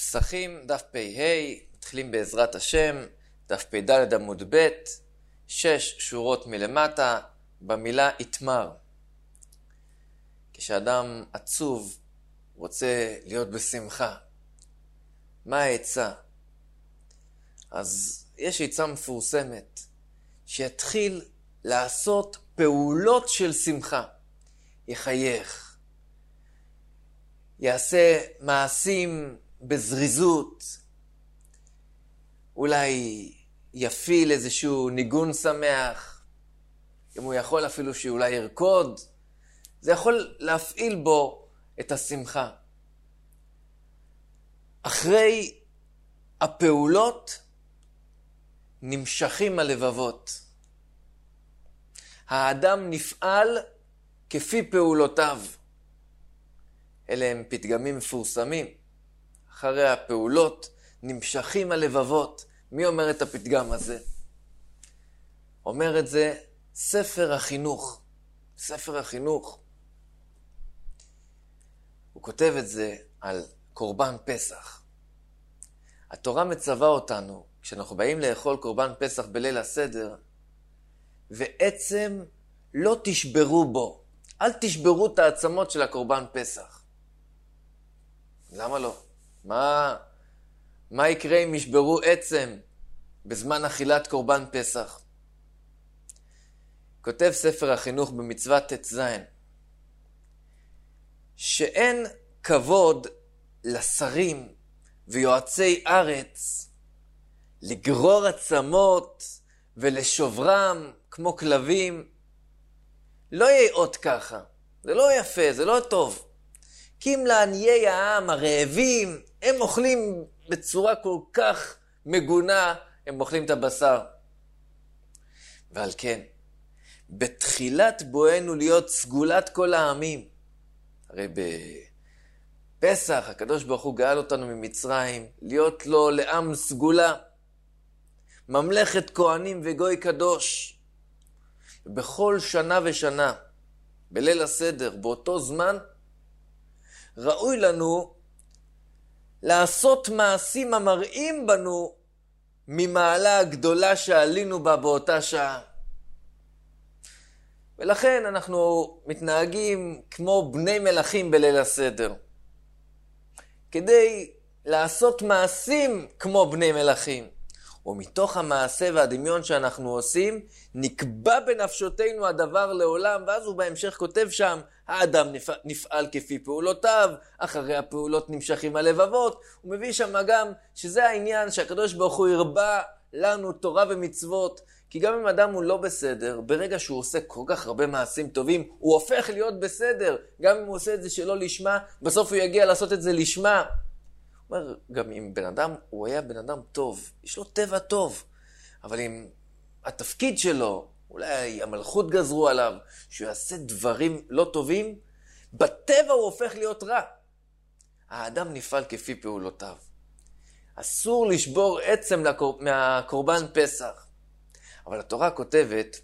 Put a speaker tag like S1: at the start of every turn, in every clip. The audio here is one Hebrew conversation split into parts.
S1: פסחים, דף פ"ה, מתחילים בעזרת השם, דף פ"ד עמוד ב', 6 שורות מלמטה, במילה יתמר. כשאדם עצוב רוצה להיות בשמחה, מה העצה? אז יש עצה מפורסמת, שיתחיל לעשות פעולות של שמחה. יחייך, יעשה מעשים בזריזות, אולי יפיל איזשהו ניגון שמח, אם הוא יכול אפילו שאולי ירקוד, זה יכול להפעיל בו את השמחה. אחרי הפעולות נמשכים הלבבות. האדם נפעל כפי פעולותיו. אלה הם פתגמים מפורסמים. אחרי הפעולות נמשכים הלבבות. מי אומר את הפתגם הזה? אומר את זה ספר החינוך. ספר החינוך. הוא כותב את זה על קורבן פסח. התורה מצווה אותנו, כשאנחנו באים לאכול קורבן פסח בליל הסדר, ועצם לא תשברו בו. אל תשברו את העצמות של הקורבן פסח. למה לא? מה יקרה אם ישברו עצם בזמן אכילת קורבן פסח? כותב ספר החינוך במצוות ט"ז, שאין כבוד לשרים ויועצי ארץ לגרור עצמות ולשוברם כמו כלבים. לא יהיה עוד ככה. זה לא יפה, זה לא טוב. כי אם לעניי העם הרעבים, הם אוכלים בצורה כל כך מגונה, הם אוכלים את הבשר. ועל כן, בתחילת בואנו להיות סגולת כל העמים. הרי בפסח, הקדוש ברוך הוא גאל אותנו ממצרים, להיות לו לעם סגולה. ממלכת כהנים וגוי קדוש. בכל שנה ושנה, בליל הסדר, באותו זמן, ראוי לנו לעשות מעשים המראים בנו ממעלה הגדולה שעלינו בה באותה שעה. ולכן אנחנו מתנהגים כמו בני מלכים בליל הסדר. כדי לעשות מעשים כמו בני מלכים. ומתוך המעשה והדמיון שאנחנו עושים, נקבע בנפשותנו הדבר לעולם, ואז הוא בהמשך כותב שם, האדם נפעל כפי פעולותיו, אחרי הפעולות נמשכים הלבבות. הוא מביא שם גם שזה העניין שהקדוש ברוך הוא הרבה לנו תורה ומצוות, כי גם אם אדם הוא לא בסדר, ברגע שהוא עושה כל כך הרבה מעשים טובים, הוא הופך להיות בסדר. גם אם הוא עושה את זה שלא לשמה, בסוף הוא יגיע לעשות את זה לשמה. אומר, גם אם בן אדם, הוא היה בן אדם טוב, יש לו טבע טוב, אבל אם התפקיד שלו, אולי המלכות גזרו עליו, שהוא יעשה דברים לא טובים, בטבע הוא הופך להיות רע. האדם נפעל כפי פעולותיו. אסור לשבור עצם מהקורבן פסח. אבל התורה כותבת,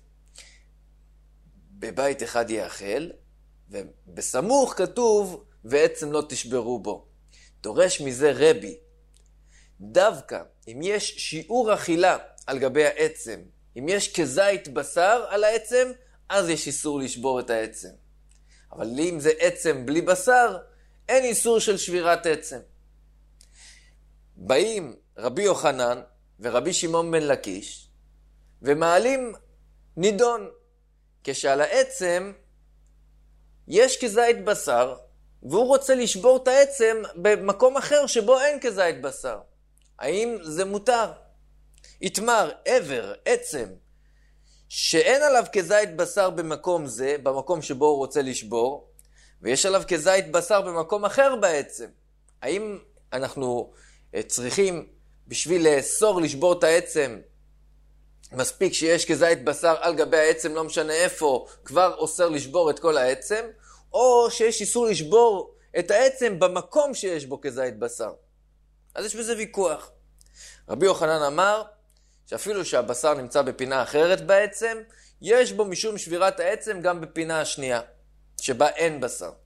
S1: בבית אחד יאכל, ובסמוך כתוב, ועצם לא תשברו בו. דורש מזה רבי, דווקא אם יש שיעור אכילה על גבי העצם, אם יש כזית בשר על העצם, אז יש איסור לשבור את העצם. אבל אם זה עצם בלי בשר, אין איסור של שבירת עצם. באים רבי יוחנן ורבי שמעון בן לקיש, ומעלים נידון, כשעל העצם יש כזית בשר, והוא רוצה לשבור את העצם במקום אחר שבו אין כזית בשר. האם זה מותר? יתמר, עבר, עצם, שאין עליו כזית בשר במקום זה, במקום שבו הוא רוצה לשבור, ויש עליו כזית בשר במקום אחר בעצם. האם אנחנו צריכים בשביל לאסור לשבור את העצם, מספיק שיש כזית בשר על גבי העצם, לא משנה איפה, כבר אוסר לשבור את כל העצם, או שיש איסור לשבור את העצם במקום שיש בו כזית בשר. אז יש בזה ויכוח. רבי יוחנן אמר שאפילו שהבשר נמצא בפינה אחרת בעצם, יש בו משום שבירת העצם גם בפינה השנייה, שבה אין בשר.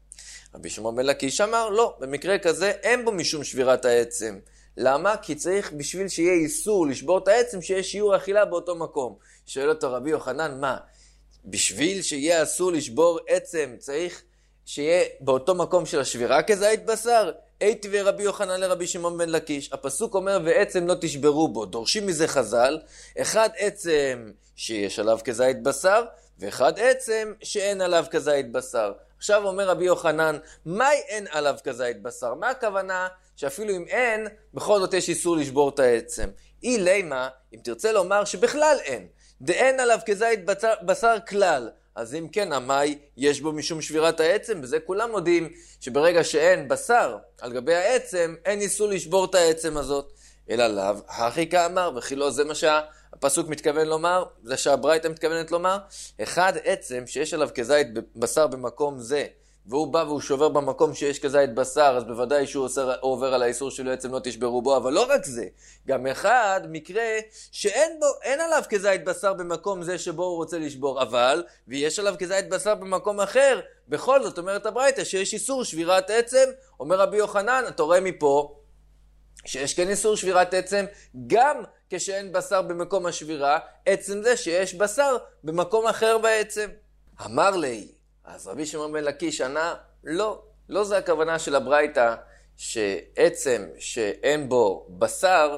S1: רבי שמעון בן לקיש אמר, לא, במקרה כזה אין בו משום שבירת העצם. למה? כי צריך בשביל שיהיה איסור לשבור את העצם, שיהיה שיעור אכילה באותו מקום. שואל אותו רבי יוחנן, מה? בשביל שיהיה אסור לשבור עצם, צריך שיהיה באותו מקום של השבירה כזית בשר? הייתי ורבי יוחנן לרבי שמעון בן לקיש. הפסוק אומר, ועצם לא תשברו בו. דורשים מזה חז"ל, אחד עצם שיש עליו כזית בשר, ואחד עצם שאין עליו כזית בשר. עכשיו אומר רבי יוחנן, מה אין עליו כזית בשר? מה הכוונה שאפילו אם אין, בכל זאת יש איסור לשבור את העצם? אי לימה, אם תרצה לומר שבכלל אין, דאין עליו כזית בשר כלל, אז אם כן, המאי יש בו משום שבירת העצם, וזה כולם יודעים שברגע שאין בשר על גבי העצם, אין איסור לשבור את העצם הזאת. אלא לאו, הכי כאמר, וכי לא זה מה שהפסוק מתכוון לומר, זה שהברייתא מתכוונת לומר, אחד עצם שיש עליו כזית בשר במקום זה, והוא בא והוא שובר במקום שיש כזית בשר, אז בוודאי שהוא עובר על האיסור שלו עצם לא תשברו בו, אבל לא רק זה, גם אחד מקרה שאין עליו כזית בשר במקום זה שבו הוא רוצה לשבור, אבל, ויש עליו כזית בשר במקום אחר, בכל זאת אומרת הברייתא שיש איסור שבירת עצם, אומר רבי יוחנן, אתה רואה מפה, שיש כן איסור שבירת עצם, גם כשאין בשר במקום השבירה, עצם זה שיש בשר במקום אחר בעצם. אמר לי, אז רבי שמעון בן לקיש ענה, לא זה הכוונה של הברייתא, שעצם שאין בו בשר,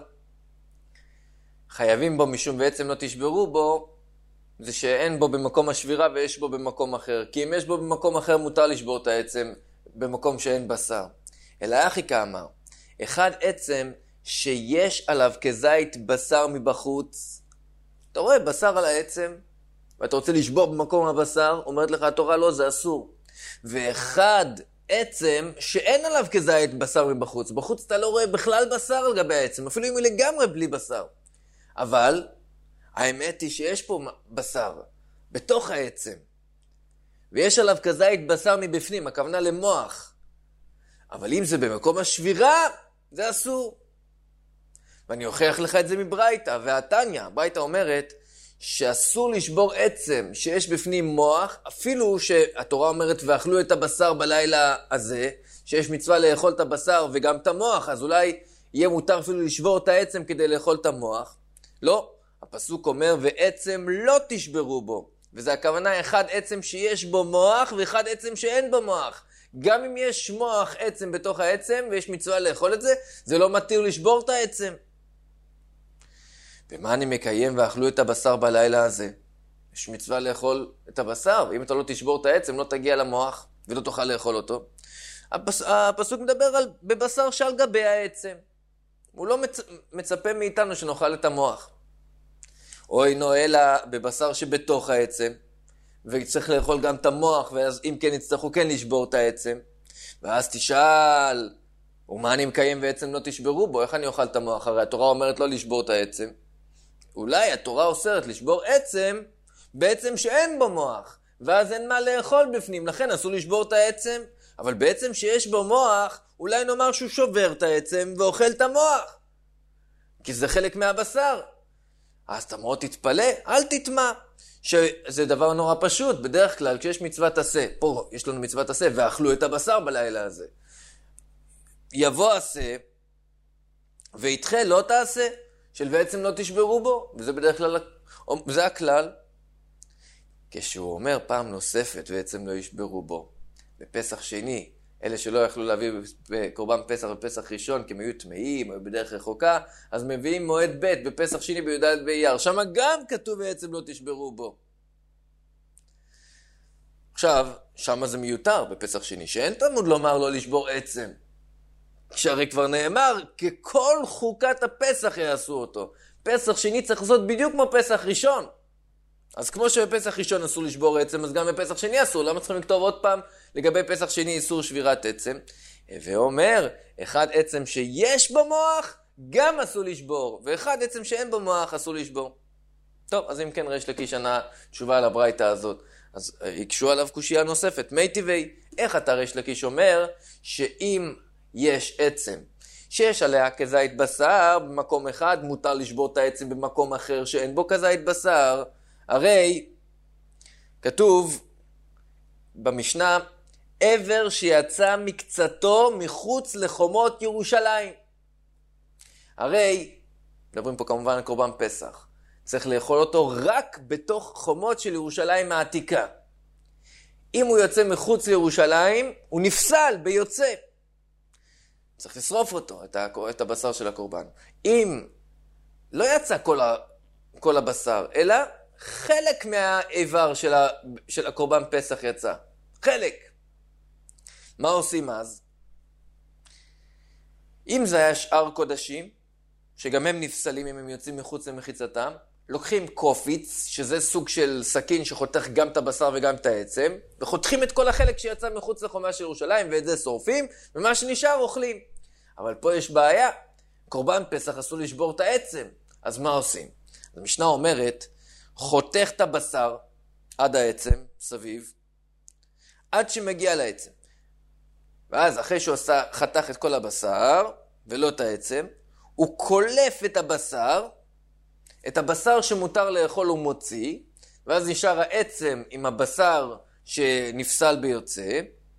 S1: חייבים בו משום ועצם לא תשברו בו, זה שאין בו במקום השבירה ויש בו במקום אחר. כי אם יש בו במקום אחר מותר לשבור את העצם במקום שאין בשר. אלא אחי כאמר, אחד עצם שיש עליו כזית בשר מבחוץ. אתה רואה בשר על העצם, ואתה רוצה לשבור במקום הבשר, אומרת לך התורה לא, זה אסור. ואחד עצם שאין עליו כזית בשר מבחוץ. בחוץ אתה לא רואה בכלל בשר על גבי העצם, אפילו אם הוא לגמרי בלי בשר. אבל האמת היא שיש פה בשר בתוך העצם. ויש עליו כזית בשר מבפנים, הכוונה למוח. אבל אם זה במקום השבירה, זה אסור. ואני אוכיח לך את זה מברייתא, והתניא, ברייתא אומרת שאסור לשבור עצם שיש בפנים מוח, אפילו שהתורה אומרת ואכלו את הבשר בלילה הזה, שיש מצווה לאכול את הבשר וגם את המוח, אז אולי יהיה מותר אפילו לשבור את העצם כדי לאכול את המוח. לא, הפסוק אומר ועצם לא תשברו בו, וזה הכוונה אחד עצם שיש בו מוח ואחד עצם שאין בו מוח. גם אם יש מוח עצם בתוך העצם ויש מצווה לאכול את זה, זה לא מתיר לשבור את העצם. ומה אני מקיים ואכלו את הבשר בלילה הזה? יש מצווה לאכול את הבשר, ואם אתה לא תשבור את העצם לא תגיע למוח ולא תוכל לאכול אותו. הפסוק מדבר בבשר שעל גבי העצם. הוא לא מצפה מאיתנו שנאכל את המוח. או אינו אלא בבשר שבתוך העצם, וצריך לאכול גם את המוח, ואז אם כן יצטרכו כן לשבור את העצם. ואז תשאל, ומה אני מקיים ועצם לא תשברו בו? איך אני אוכל את המוח? הרי התורה אומרת לא לשבור את העצם. אולי התורה אוסרת לשבור עצם, בעצם שאין בו מוח, ואז אין מה לאכול בפנים, לכן אסור לשבור את העצם. אבל בעצם שיש בו מוח, אולי נאמר שהוא שובר את העצם ואוכל את המוח, כי זה חלק מהבשר. אז אתה מאוד תתפלא, אל תטמע, שזה דבר נורא פשוט. בדרך כלל כשיש מצוות עשה, פה יש לנו מצוות עשה, ואכלו את הבשר בלילה הזה, יבוא עשה ויתחה לא תעשה, של בעצם לא תשברו בו, וזה בדרך כלל, זה הכלל. כשהוא אומר פעם נוספת בעצם לא ישברו בו, בפסח שני, אלה שלא יכלו להביא בקורבן פסח בפסח ראשון, כי הם היו טמאים, היו בדרך רחוקה, אז מביאים מועד ב' בפסח שני בי"ד באייר, שם גם כתוב בעצם לא תשברו בו. עכשיו, שם זה מיותר בפסח שני, שאין תלמוד לומר לא לשבור עצם. שהרי כבר נאמר, ככל חוקת הפסח יעשו אותו. פסח שני צריך לעשות בדיוק כמו פסח ראשון. אז כמו שבפסח ראשון אסור לשבור עצם, אז גם בפסח שני אסור. למה צריכים לכתוב עוד פעם לגבי פסח שני איסור שבירת עצם? ואומר, אחד עצם שיש בו מוח, גם אסור לשבור. ואחד עצם שאין בו מוח, אסור לשבור. טוב, אז אם כן ריש לקיש ענה תשובה על הברייתא הזאת. אז יקשו עליו קושייה נוספת. מי טבעי, איך אתה ריש לקיש אומר שאם יש עצם שיש עליה כזית בשר במקום אחד, מותר לשבור את העצם במקום אחר שאין בו כזית בשר? הרי כתוב במשנה, עבר שיצא מקצתו מחוץ לחומות ירושלים. הרי, מדברים פה כמובן על קורבן פסח, צריך לאכול אותו רק בתוך חומות של ירושלים העתיקה. אם הוא יוצא מחוץ לירושלים, הוא נפסל ביוצא. צריך לשרוף אותו, את הבשר של הקורבן. אם לא יצא כל הבשר, אלא חלק מהאיבר של הקורבן פסח יצא. חלק. מה עושים אז? אם זה היה שאר קודשים, שגם הם נפסלים אם הם יוצאים מחוץ למחיצתם, לוקחים קופיץ, שזה סוג של סכין שחותך גם את הבשר וגם את העצם, וחותכים את כל החלק שיצא מחוץ לחומה של ירושלים, ואת זה שורפים, ומה שנשאר אוכלים. אבל פה יש בעיה, קורבן פסח אסור לשבור את העצם, אז מה עושים? המשנה אומרת, חותך את הבשר עד העצם, סביב, עד שמגיע לעצם. ואז אחרי שהוא חתך את כל הבשר, ולא את העצם, הוא קולף את הבשר שמותר לאכול הוא מוציא, ואז נשאר העצם עם הבשר שנפסל ביוצא,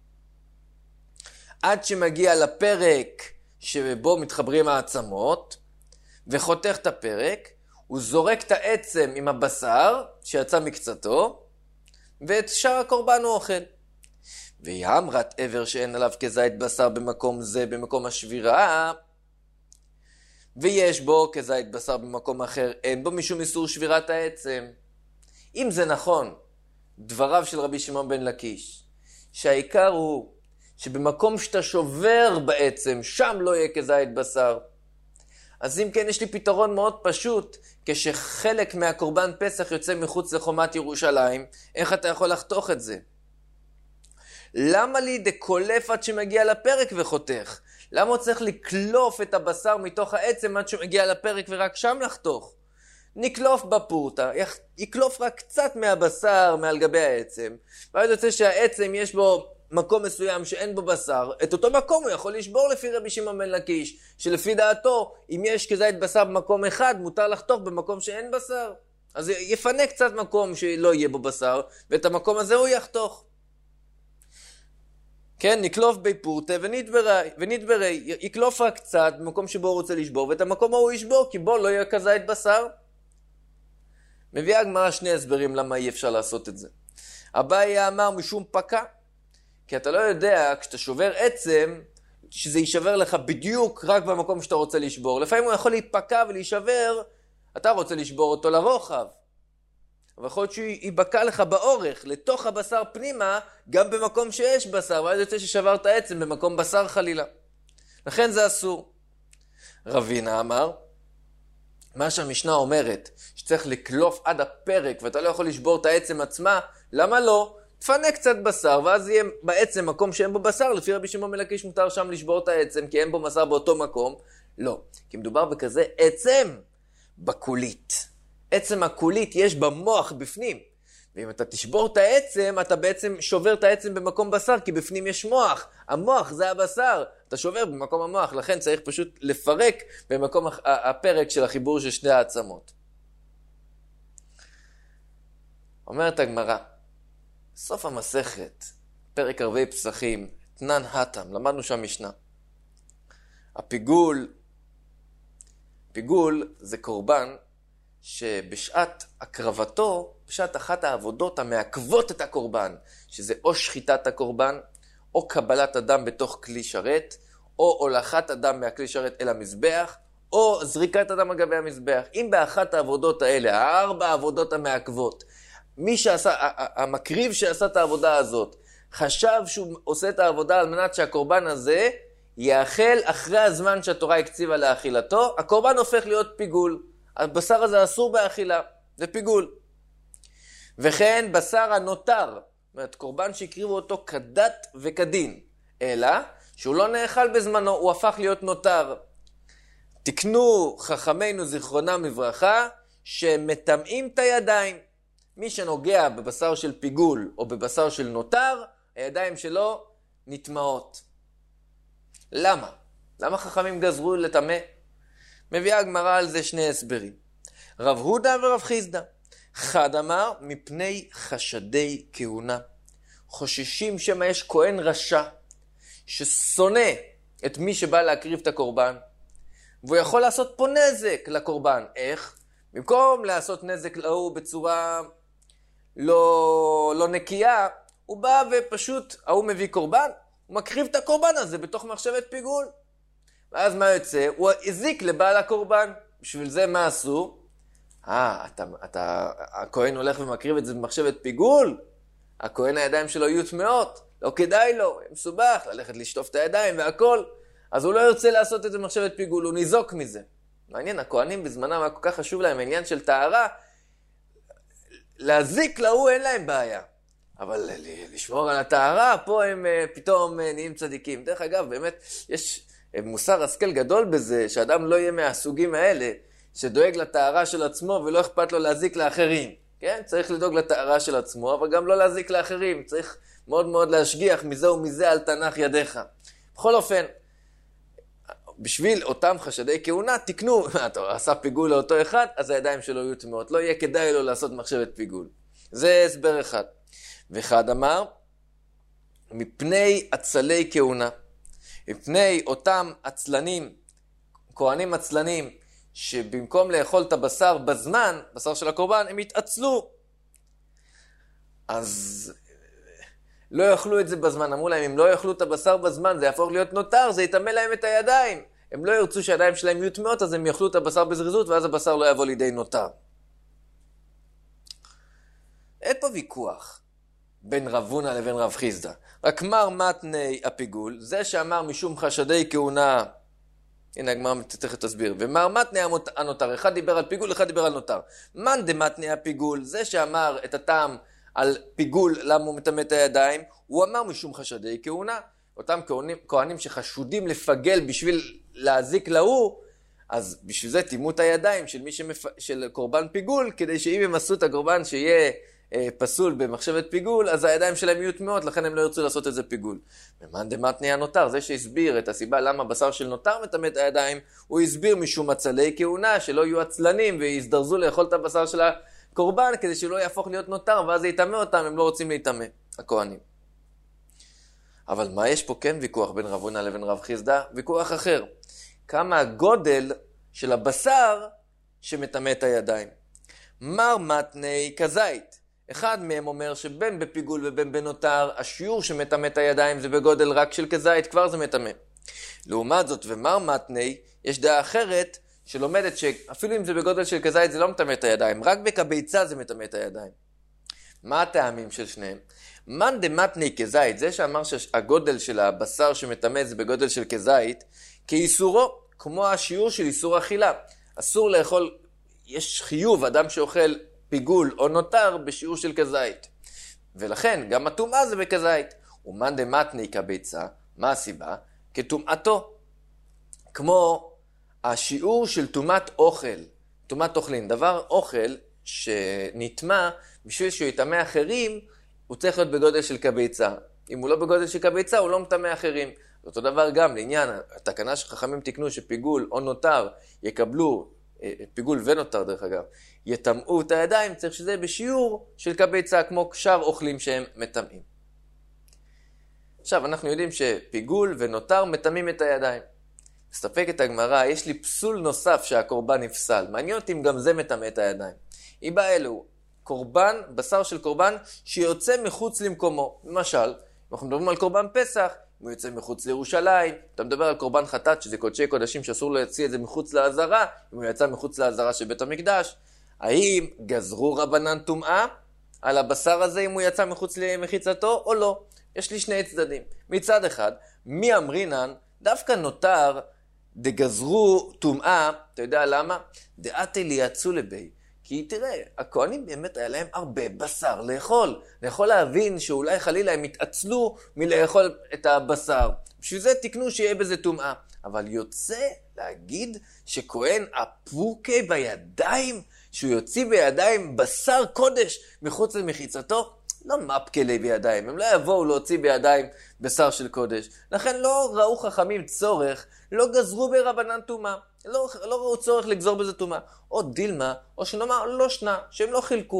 S1: עד שמגיע לפרק שבו מתחברים העצמות, וחותך את הפרק, הוא זורק את העצם עם הבשר שיצא מקצתו, ואת שאר הקורבן הוא אוכל. ויאמרת עבר שאין עליו כזית בשר במקום זה, במקום השבירה, ויש בו כזית בשר במקום אחר, אין בו משום איסור שבירת העצם. אם זה נכון, דבריו של רבי שמעון בן לקיש, שהעיקר הוא שבמקום שאתה שובר בעצם, שם לא יהיה כזית בשר. אז אם כן, יש לי פתרון מאוד פשוט, כשחלק מהקורבן פסח יוצא מחוץ לחומת ירושלים, איך אתה יכול לחתוך את זה? למה לי דקולף עד שמגיע לפרק וחותך? למה הוא צריך לקלוף את הבשר מתוך העצם עד שמגיע לפרק ורק שם לחתוך? נקלוף בפורטה, יקלוף רק קצת מהבשר מעל גבי העצם, ואז יוצא שהעצם יש בו מקום מסוים שאין בו בשר, את אותו מקום הוא יכול לשבור לפי רבי שמעון בן לקיש, שלפי דעתו, אם יש כזית בשר במקום אחד, מותר לחתוך במקום שאין בשר. אז יפנה קצת מקום שלא יהיה בו בשר, ואת המקום הזה הוא יחתוך. כן, נקלוף בי פורטה ונדברי, יקלוף רק קצת במקום שבו הוא רוצה לשבור, ואת המקום הוא ישבור, כי בו לא יהיה כזית בשר. מביאה הגמרא שני הסברים למה אי אפשר לעשות את זה. אביי אמר משום פקע, כי אתה לא יודע, כשאתה שובר עצם, שזה יישבר לך בדיוק רק במקום שאתה רוצה לשבור. לפעמים הוא יכול להיפקע ולהישבר, אתה רוצה לשבור אותו לרוחב. אבל יכול להיות שהוא ייבקע לך באורך, לתוך הבשר פנימה, גם במקום שיש בשר, ואז יוצא ששברת עצם במקום בשר חלילה. לכן זה אסור. רבינה אמר, מה שהמשנה אומרת, שצריך לקלוף עד הפרק, ואתה לא יכול לשבור את העצם עצמה, למה לא? תפנה קצת בשר, ואז יהיה בעצם מקום שאין בו בשר, לפי רבי שמעון בן לקיש מותר שם לשבור את העצם, כי אין בו בשר באותו מקום. לא, כי מדובר בכזה עצם בקולית. עצם הקולית יש במוח בפנים, ואם אתה תשבור את העצם, אתה בעצם שובר את העצם במקום בשר, כי בפנים יש מוח. המוח זה הבשר, אתה שובר במקום המוח, לכן צריך פשוט לפרק במקום הפרק של החיבור של שני העצמות. אומרת הגמרא, סוף המסכת, פרק ערבי פסחים, תנן התם, למדנו שם משנה. הפיגול זה קורבן שבשעת הקרבתו, בשעת אחת העבודות המעכבות את הקורבן, שזה או שחיטת הקורבן, או קבלת אדם בתוך כלי שרת, או הולכת אדם מהכלי שרת אל המזבח, או זריקת אדם על גבי המזבח. אם באחת העבודות האלה, 4 העבודות המעכבות, המקריב שעשה את העבודה הזאת, חשב שהוא עושה את העבודה על מנת שהקורבן הזה יאכל אחרי הזמן שהתורה הקציבה לאכילתו, הקורבן הופך להיות פיגול. הבשר הזה אסור באכילה, זה פיגול. וכן בשר הנותר, זאת אומרת, קורבן שהקריבו אותו כדת וכדין, אלא שהוא לא נאכל בזמנו, הוא הפך להיות נותר. תקנו חכמינו זיכרונם לברכה, שמטמאים את הידיים. מי שנוגע בבשר של פיגול או בבשר של נותר, הידיים שלו נטמעות. למה? למה חכמים גזרו לטמא? מביאה הגמרא על זה שני הסברים. רב הודה ורב חיסדא. חד אמר מפני חשדי כהונה. חוששים שמה יש כהן רשע, ששונא את מי שבא להקריב את הקורבן, והוא יכול לעשות פה נזק לקורבן. איך? במקום לעשות נזק להוא בצורה לא נקייה, הוא בא ופשוט, ההוא מביא קורבן, הוא מקריב את הקורבן הזה בתוך מחשבת פיגול. ואז מה יוצא? הוא הזיק לבעל הקורבן. בשביל זה מה עשו? הכהן הולך ומקריב את זה במחשבת פיגול? הכהן הידיים שלו יהיו טמאות, לא כדאי לו, מסובך, ללכת לשטוף את הידיים והכל. אז הוא לא ירצה לעשות את זה במחשבת פיגול, הוא ניזוק מזה. מעניין, הכהנים בזמנם היה כל כך חשוב להם העניין של טהרה, להזיק להוא אין להם בעיה. אבל לשמור על הטהרה, פה הם פתאום נהיים צדיקים. דרך אגב, באמת, יש מוסר השכל גדול בזה, שאדם לא יהיה מהסוגים האלה, שדואג לטהרה של עצמו ולא אכפת לו להזיק לאחרים. כן? צריך לדאוג לטהרה של עצמו, אבל גם לא להזיק לאחרים. צריך מאוד מאוד להשגיח מזה ומזה על תנח ידיך. בכל אופן, בשביל אותם חשדי כהונה, תקנו, עשה פיגול לאותו אחד, אז הידיים שלו יהיו טמאות. לא יהיה כדאי לו לעשות מחשבת פיגול. זה הסבר אחד. ואחד אמר, מפני עצלי כהונה, מפני אותם עצלנים, כהנים עצלנים, שבמקום לאכול את הבשר בזמן, בשר של הקורבן, הם יתעצלו. אז לא יאכלו את זה בזמן. אמרו להם, אם לא יאכלו את הבשר בזמן, זה יהפוך להיות נותר, זה יטמא להם את הידיים. הם לא ירצו שהידיים שלהם יהיו טמאות, אז הם יאכלו את הבשר בזריזות, ואז הבשר לא יבוא לידי נותר. אין פה ויכוח בין רב הונא לבין רב חיסדא. רק מר מתני הפיגול, זה שאמר משום חשדי כהונה, הנה הגמרא תכף תסביר, ומר מתני הנותר, אחד דיבר על פיגול, אחד דיבר על נותר. מן דמתני הפיגול, זה שאמר את הטעם על פיגול, למה הוא מטמא את הידיים, הוא אמר משום חשדי כהונה. אותם כהנים שחשודים לפגל בשביל להזיק להוא, אז בשביל זה טימאו את הידיים של קורבן פיגול, כדי שאם הם עשו את הקורבן שיהיה פסול במחשבת פיגול, אז הידיים שלהם יהיו טמאות, לכן הם לא ירצו לעשות את זה פיגול. ומאן דמתני הנותר, זה שהסביר את הסיבה למה בשר של נותר מטמא את הידיים, הוא הסביר משום עצלי כהונה, שלא יהיו עצלנים ויזדרזו לאכול את הבשר של הקורבן, כדי שלא יהפוך להיות נותר, ואז זה יטמא אותם, הם לא רוצים להיטמא, הכהנים. אבל מה יש פה כן ויכוח בין רב הונא לבין רב חיסדא? ויכוח אחר. כמה הגודל של הבשר שמטמא את הידיים. מר מתני כזית. אחד מהם אומר שבין בפיגול ובין בנותר, השיעור שמטמא את הידיים זה בגודל רק של כזית, כבר זה מטמא. לעומת זאת, ומר מתני, יש דעה אחרת שלומדת שאפילו אם זה בגודל של כזית זה לא מטמא את הידיים, רק בקביצה זה מטמא את הידיים. מה הטעמים של שניהם? מן דמתני כזית, זה שאמר שהגודל של הבשר שמטמא זה בגודל של כזית, כאיסורו, כמו השיעור של איסור אכילה. אסור לאכול, יש חיוב, אדם שאוכל פיגול או נותר בשיעור של כזית. ולכן גם הטומאה זה בכזית. ומן דמתני כביצה, מה הסיבה? כטומאתו. כמו השיעור של טומאת אוכל, טומאת אוכלין, דבר אוכל שנטמא בשביל שהוא יטמא אחרים, הוא צריך להיות בגודל של כביצה. אם הוא לא בגודל של כביצה, הוא לא מטמא אחרים. אותו דבר גם לעניין, התקנה שחכמים תקנו שפיגול או נותר יקבלו, פיגול ונותר דרך אגב, יטמאו את הידיים, צריך שזה בשיעור של כביצה, כמו שאר אוכלים שהם מטמאים. עכשיו, אנחנו יודעים שפיגול ונותר מטמאים את הידיים. מסתפקת הגמרא, יש לי פסול נוסף שהקורבן נפסל. מעניין אותי אם גם זה מטמא את הידיים. היא באה אלו, קורבן, בשר של קורבן שיוצא מחוץ למקומו. למשל, אנחנו מדברים על קורבן פסח, אם הוא יוצא מחוץ לירושלים, אתה מדבר על קורבן חטאת, שזה קודשי קודשים שאסור להוציא את זה מחוץ לעזרה, אם הוא יצא מחוץ לעזרה של בית המקדש. האם גזרו רבנן טומאה על הבשר הזה אם הוא יצא מחוץ למחיצתו או לא? יש לי שני צדדים. מצד אחד, מי אמרינן, דווקא נותר דגזרו טומאה, אתה יודע למה? דעתי ליצאו לבי. כי תראה, הכהנים באמת היה להם הרבה בשר לאכול. אני יכול להבין שאולי חלילה הם התעצלו מלאכול את הבשר. בשביל זה תקנו שיהיה בזה טומאה. אבל יוצא להגיד שכהן הפוקי בידיים, שהוא יוציא בידיים בשר קודש מחוץ למחיצתו, לא מפקלי בידיים, הם לא יבואו להוציא בידיים בשר של קודש. לכן לא ראו חכמים צורך, לא גזרו ברבנן טומאה, לא ראו צורך לגזור בזה טומאה. או דילמה, או שנאמר לא שנה, שהם לא חילקו.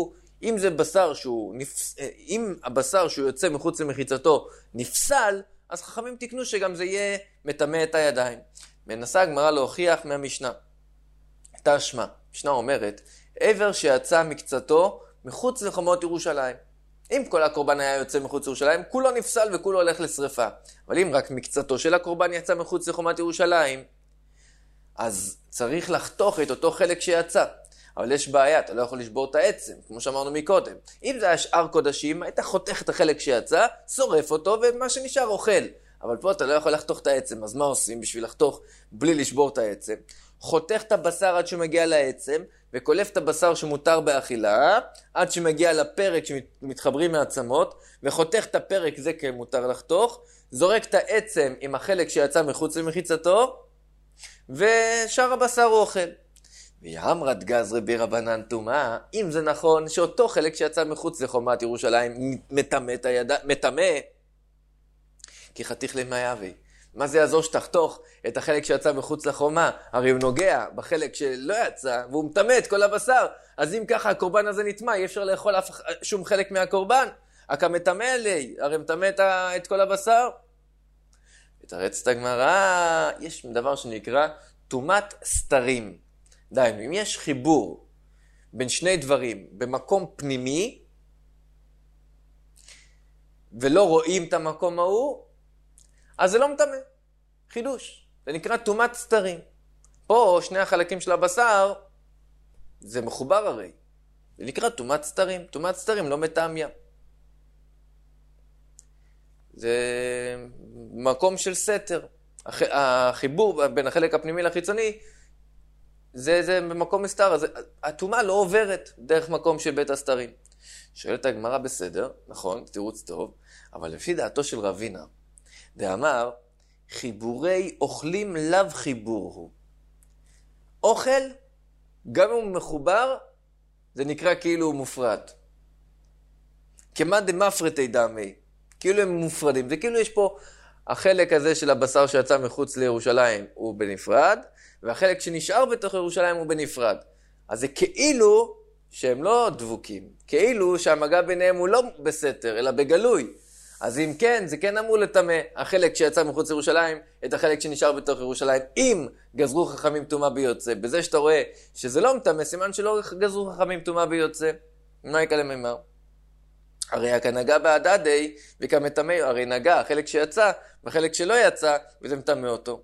S1: אם זה בשר אם הבשר שהוא יוצא מחוץ למחיצתו נפסל, אז חכמים תקנו שגם זה יהיה מטמא את הידיים. מנסה הגמרא להוכיח מהמשנה. תשמע, המשנה אומרת, עבר שיצא מקצתו מחוץ לחומות ירושלים. אם כל הקורבן היה יוצא מחוץ לירושלים, כולו נפסל וכולו הולך לשריפה. אבל אם רק מקצתו של הקורבן יצא מחוץ לחומת ירושלים, אז צריך לחתוך את אותו חלק שיצא. אבל יש בעיה, אתה לא יכול לשבור את העצם, כמו שאמרנו מקודם. אם זה היה שאר קודשים, היית חותך את החלק שיצא, שורף אותו, ומה שנשאר אוכל. אבל פה אתה לא יכול לחתוך את העצם, אז מה עושים בשביל לחתוך בלי לשבור את העצם? חותך את הבשר עד שמגיע לעצם, וקולף את הבשר שמותר באכילה, עד שמגיע לפרק שמתחברים מהעצמות, וחותך את הפרק זה כמותר לחתוך, זורק את העצם עם החלק שיצא מחוץ למחיצתו, ושאר הבשר הוא אוכל. ויאמרת גזרי ברבנן טומאה, אם זה נכון שאותו חלק שיצא מחוץ לחומת ירושלים מטמא, כי חתיך למה יביא. מה זה יעזור שתחתוך את החלק שיצא מחוץ לחומה? הרי הוא נוגע בחלק שלא יצא, והוא מטמא את כל הבשר. אז אם ככה הקורבן הזה נטמא, אי אפשר לאכול שום חלק מהקורבן. רק המטמא לי, הרי מטמא את כל הבשר. ותרץ את הגמרא, יש דבר שנקרא טומאת סתרים. דהיינו, אם יש חיבור בין שני דברים במקום פנימי, ולא רואים את המקום ההוא, אז זה לא מטמא. חידוש. זה נקרא טומאת סתרים. פה שני החלקים של הבשר, זה מחובר הרי. זה נקרא טומאת סתרים. טומאת סתרים לא מטעמיה. זה מקום של סתר. החיבור בין החלק הפנימי לחיצוני, זה במקום מסתר. הטומאה לא עוברת דרך מקום של בית הסתרים. שואלת הגמרא בסדר, נכון, תירוץ טוב, אבל לפי דעתו של רבינה, דאמר, חיבורי אוכלים לאו חיבור הוא. אוכל, גם אם הוא מחובר, זה נקרא כאילו הוא מופרד. כמה דמפרטי דמי, כאילו הם מופרדים. זה כאילו יש פה, החלק הזה של הבשר שיצא מחוץ לירושלים הוא בנפרד, והחלק שנשאר בתוך ירושלים הוא בנפרד. אז זה כאילו שהם לא דבוקים, כאילו שהמגע ביניהם הוא לא בסתר, אלא בגלוי. אז אם כן, זה כן אמור לטמא החלק שיצא מחוץ לירושלים, את החלק שנשאר בתוך ירושלים, אם גזרו חכמים טומאה ביוצא. בזה שאתה רואה שזה לא מטמא, סימן שלא גזרו חכמים טומאה ביוצא. מה יקלה מימר? הרי הכנגע בהדדי, וכמטמא, הרי נגע החלק שיצא, והחלק שלא יצא, וזה מטמא אותו.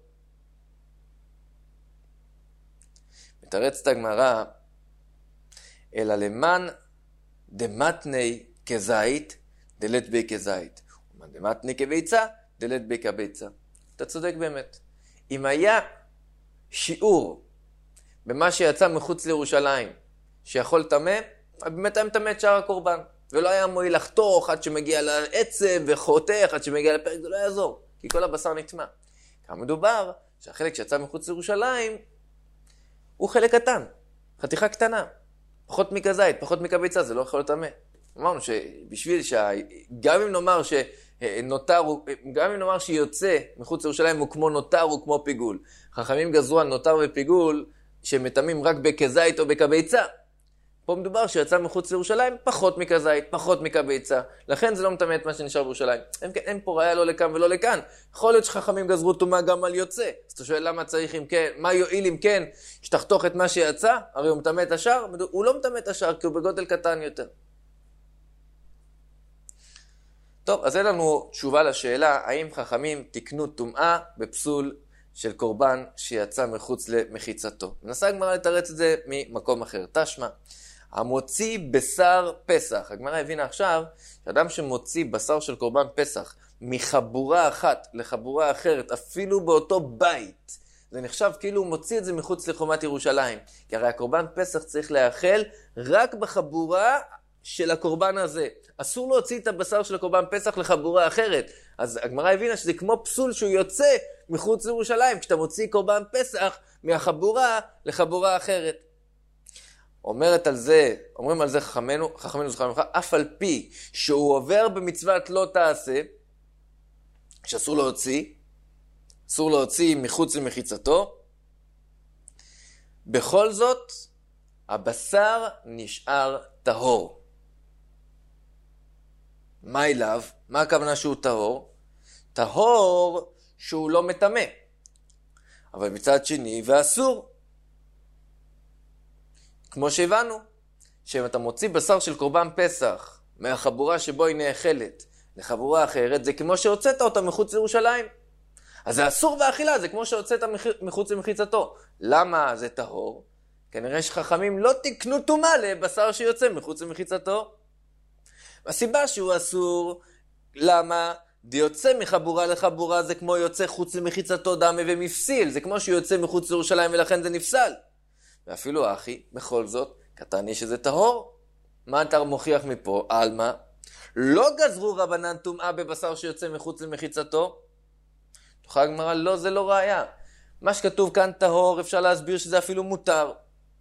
S1: מתרץ את הגמרא, אלא למען דמתני כזית, דלת בי כזית. ומען דמתני כביצה, דלת בי כביצה. אתה צודק באמת. אם היה שיעור במה שיצא מחוץ לירושלים, שיכול לטמא, באמת היה מטמא את שאר הקורבן. ולא היה מועיל לחתוך עד שמגיע לעצם וחותך עד שמגיע לפרק, זה לא יעזור, כי כל הבשר נטמא. כאן מדובר שהחלק שיצא מחוץ לירושלים הוא חלק קטן, חתיכה קטנה, פחות מכזית, פחות מכביצה, זה לא יכול לטמא. אמרנו שבשביל גם אם נאמר גם אם נאמר שיוצא מחוץ לירושלים הוא כמו נותר, הוא כמו פיגול. חכמים גזרו על נותר ופיגול שמטמאים רק בכזית או בכביצה. פה מדובר שיצא מחוץ לירושלים פחות מכזית, פחות מכביצה. לכן זה לא מטמא את מה שנשאר בירושלים. אין פה ראיה לא לכאן ולא לכאן. יכול להיות שחכמים גזרו טומאה גם על יוצא. אז אתה שואל למה צריך אם כן, מה יועיל אם כן, שתחתוך את מה שיצא? הרי הוא מטמא את השאר? הוא לא מטמא את השאר כי הוא בגודל קטן יותר. טוב, אז אין לנו תשובה לשאלה, האם חכמים תקנו טומאה בפסול של קורבן שיצא מחוץ למחיצתו. מנסה הגמרא לתרץ את זה ממקום אחר. תשמע, המוציא בשר פסח. הגמרא הבינה עכשיו שאדם שמוציא בשר של קורבן פסח מחבורה אחת לחבורה אחרת, אפילו באותו בית, זה נחשב כאילו הוא מוציא את זה מחוץ לחומת ירושלים. כי הרי הקורבן פסח צריך לאכל רק בחבורה של הקורבן הזה. אסור להוציא את הבשר של הקורבן פסח לחבורה אחרת. אז הגמרא הבינה שזה כמו פסול שהוא יוצא מחוץ לירושלים, כשאתה מוציא קורבן פסח מהחבורה לחבורה אחרת. אומרים על זה חכמינו זכרנו לך, אף על פי שהוא עובר במצוות לא תעשה, שאסור להוציא מחוץ למחיצתו, בכל זאת הבשר נשאר טהור. מה אליו? מה הכוונה שהוא טהור? טהור שהוא לא מטמא. אבל מצד שני, ואסור. כמו שהבנו, שאם אתה מוציא בשר של קורבן פסח מהחבורה שבו היא נאכלת לחבורה אחרת, זה כמו שהוצאת אותה מחוץ לירושלים. אז זה אסור באכילה, זה כמו שהוצאת מחוץ למחיצתו. למה זה טהור? כנראה שחכמים לא תקנו טומאה לבשר שיוצא מחוץ למחיצתו. הסיבה שהוא אסור, למה? יוצא מחבורה לחבורה זה כמו יוצא חוץ למחיצתו דמה ומפסיל, זה כמו שיוצא מחוץ לירושלים ולכן זה נפסל. ואפילו אחי, בכל זאת, קטני שזה טהור. מה אתה מוכיח מפה? אלמה, לא גזרו רבנן טומאה בבשר שיוצא מחוץ למחיצתו. תוכל הגמרא, לא, זה לא ראיה. מה שכתוב כאן טהור, אפשר להסביר שזה אפילו מותר.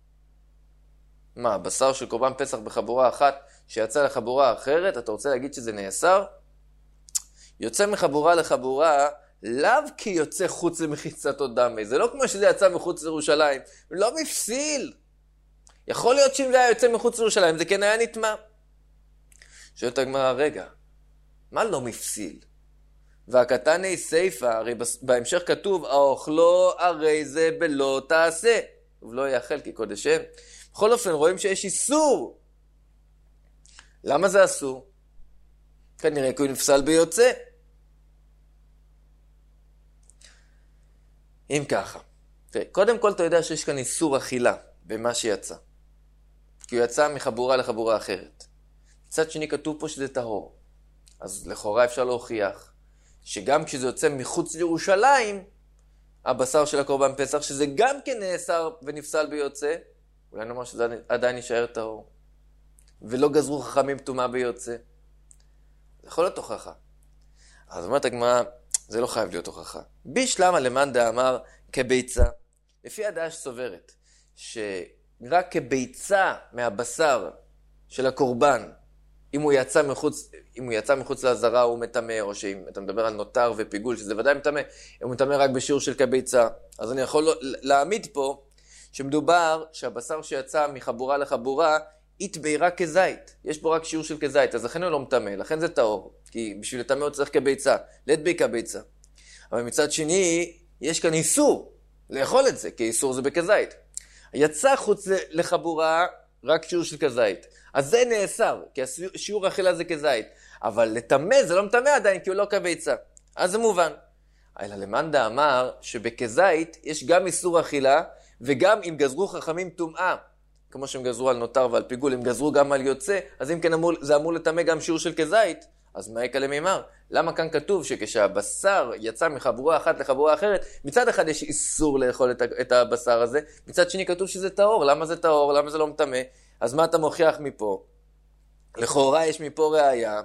S1: מה, בשר של קורבן פסח בחבורה אחת שיצא לחבורה אחרת, אתה רוצה להגיד שזה נאסר? יוצא מחבורה לחבורה, לאו כי יוצא חוץ למחיצתו דמה. זה לא כמו שזה יצא מחוץ לירושלים. לא מפסיל. יכול להיות שאם זה היה יוצא מחוץ לירושלים, זה כן היה נטמא. שואלת הגמרא, רגע, מה לא מפסיל? והקטני סייפה, הרי בהמשך כתוב, האוכלו הרי זה בלא תעשה. ולא יאכל כי קודש שם. בכל אופן, רואים שיש איסור. למה זה אסור? כנראה כי הוא נפסל ביוצא. אם ככה, קודם כל אתה יודע שיש כאן איסור אכילה במה שיצא. כי הוא יצא מחבורה לחבורה אחרת. מצד שני כתוב פה שזה טהור. אז לכאורה אפשר להוכיח שגם כשזה יוצא מחוץ לירושלים, הבשר של הקורבן פסח, שזה גם כן נאסר ונפסל ביוצא, אולי נאמר שזה עדיין יישאר טהור. ולא גזרו חכמים טומאה ביוצא. זה יכול להיות הוכחה. אז אומרת הגמרא, זה לא חייב להיות הוכחה. בשלמה למאן דאמר כביצה. לפי הדעה שסוברת, שרק כביצה מהבשר של הקורבן, אם הוא יצא מחוץ לעזרה הוא מטמא, או שאם אתה מדבר על נותר ופיגול, שזה ודאי מטמא, הוא מטמא רק בשיעור של כביצה. אז אני יכול להעמיד פה, שמדובר שהבשר שיצא מחבורה לחבורה, יתביא רק כזית. יש בו רק שיעור של כזית, אז לכן הוא לא מטמא, לכן זה טהור. כי בשביל לטמא הוא צריך כביצה, להדביק כביצה. אבל מצד שני, יש כאן איסור לאכול את זה, כי איסור זה בכזית. יצא חוץ לחבורה רק שיעור של כזית. אז זה נאסר, כי השיעור האכילה זה כזית. אבל לטמא זה לא מטמא עדיין, כי הוא לא כביצה. אז זה מובן. אלא למאן דאמר שבכזית יש גם איסור אכילה, וגם אם גזרו חכמים טומאה, כמו שהם גזרו על נותר ועל פיגול, הם גזרו גם על יוצא, אז אם כן זה אמור לטמא גם שיעור של כזית, אז מה יקלה מימר? למה כאן כתוב שכשהבשר יצא מחבורה אחת לחבורה אחרת, מצד אחד יש איסור לאכול את הבשר הזה, מצד שני כתוב שזה טהור. למה זה טהור? למה זה לא מטמא? אז מה אתה מוכיח מפה? לכאורה יש מפה ראיה,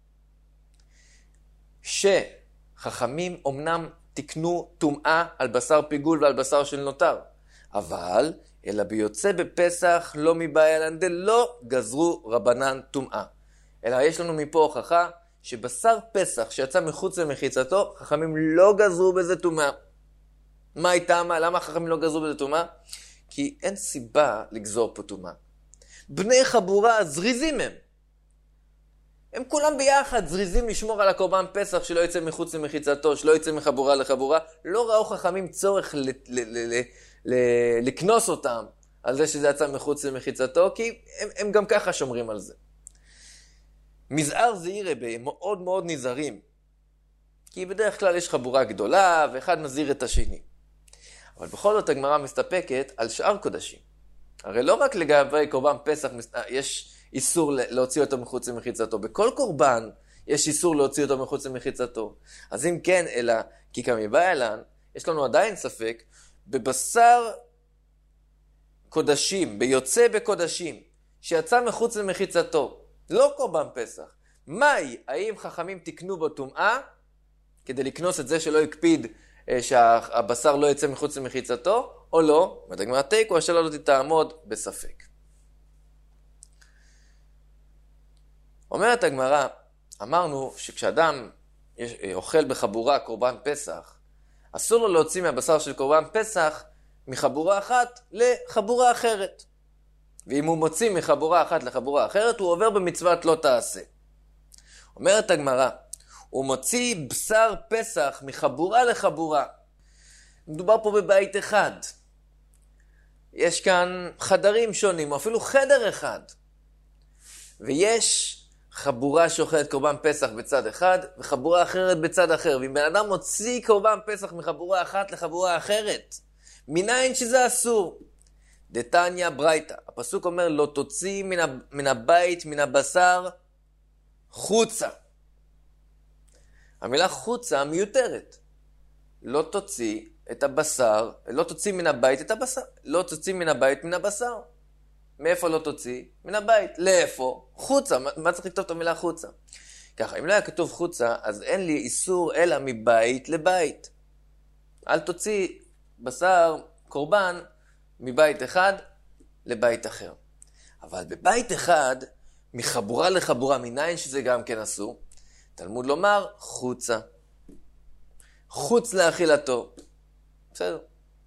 S1: שחכמים אמנם תקנו טומאה על בשר פיגול ועל בשר של נותר, אבל אלא ביוצא בפסח לא מבעיה דלא גזרו רבנן טומאה. אלא יש לנו מפה הוכחה שבשר פסח שיצא מחוץ למחיצתו, חכמים לא גזרו בזה טומאה. מה הייתה? למה חכמים לא גזרו בזה טומאה? כי אין סיבה לגזור פה טומאה. בני חבורה זריזים הם כולם ביחד זריזים לשמור על הקורבן פסח שלא יצא מחוץ למחיצתו, שלא יצא מחבורה לחבורה. לא ראו חכמים צורך לקנוס אותם על זה שזה יצא מחוץ למחיצתו, כי הם גם ככה שומרים על זה. מזער זעירי בי, מאוד מאוד נזהרים. כי בדרך כלל יש חבורה גדולה, ואחד מזהיר את השני. אבל בכל זאת הגמרא מסתפקת על שאר קודשים. הרי לא רק לגבי קורבן פסח יש איסור להוציא אותו מחוץ למחיצתו. בכל קורבן יש איסור להוציא אותו מחוץ למחיצתו. אז אם כן, אלא כי כמיבא אלן, יש לנו עדיין ספק, בבשר קודשים, ביוצא בקודשים, שיצא מחוץ למחיצתו, לא קורבן פסח. מהי? האם חכמים תקנו בו טומאה, כדי לקנוס את זה שלא יקפיד שהבשר לא יצא מחוץ למחיצתו, או לא? והגמרא תיקו, השאלה לא תעמוד בספק. אומרת הגמרא, אמרנו שכשאדם אוכל בחבורה קורבן פסח, אסור לו להוציא מהבשר של קורבן פסח מחבורה אחת לחבורה אחרת. ואם הוא מוציא מחבורה אחת לחבורה אחרת, הוא עובר במצוות לא תעשה. אומרת הגמרא, הוא מוציא בשר פסח מחבורה לחבורה. מדובר פה בבית אחד. יש כאן חדרים שונים, או אפילו חדר אחד. ויש חבורה שאוכלת קורבן פסח בצד אחד, וחבורה אחרת בצד אחר. ואם בן אדם מוציא קורבן פסח מחבורה אחת לחבורה אחרת, מניין שזה אסור? דתניא ברייתא. הפסוק אומר, לא תוציא מן הבית, מן הבשר, חוצה. המילה חוצה מיותרת. לא תוציא את הבשר, לא תוציא מן הבית את הבשר. לא תוציא מן הבית מן הבשר. מאיפה לא תוציא? מן הבית. לאיפה? חוצה. מה צריך לכתוב את המילה חוצה? ככה, אם לא היה כתוב חוצה, אז אין לי איסור אלא מבית לבית. אל תוציא בשר, קורבן, מבית אחד לבית אחר. אבל בבית אחד, מחבורה לחבורה, מניין שזה גם כן אסור, תלמוד לומר חוצה. חוץ לאכילתו. בסדר.